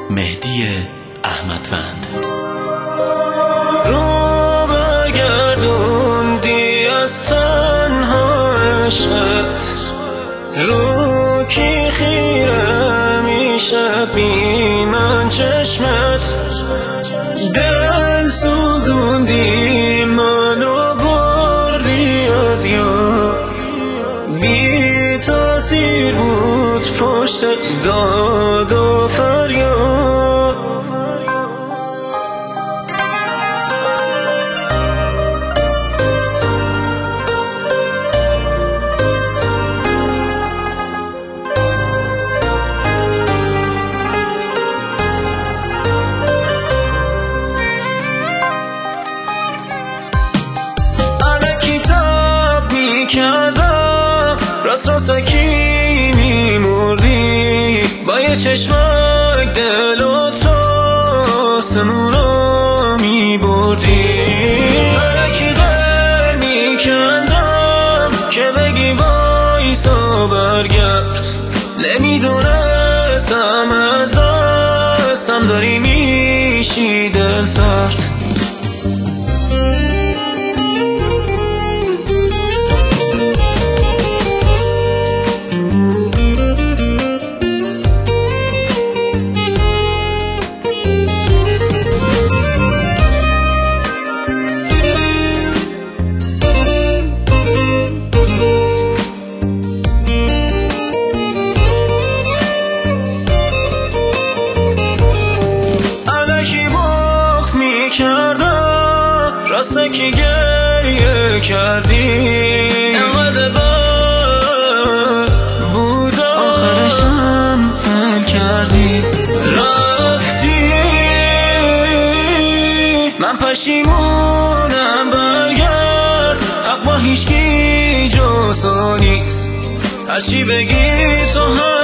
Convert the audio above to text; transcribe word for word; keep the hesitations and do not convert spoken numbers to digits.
مهدی احمدوند. رو برگردوندی از تنها عشقت، رو کی خیره میشه بی من چشمت، دل سوزوندی منو بردی از یاد، بی تاثیر بود پشتت داد و فریاد. کردم راست راستکی میمردی، با یه چشمک دل و تو آسمون رو میبردی. علکی دل میکندم که بگی وایسا برگرد، نمیدونستم از دستم داری میشی دل سرد. راسته که گریه کردی اینقدر بد بود، آخرشم فیل کردی رفتی. من پشیمونم برگرد، حق با هیچکی جز تو نیست، هرچی بگی تو هم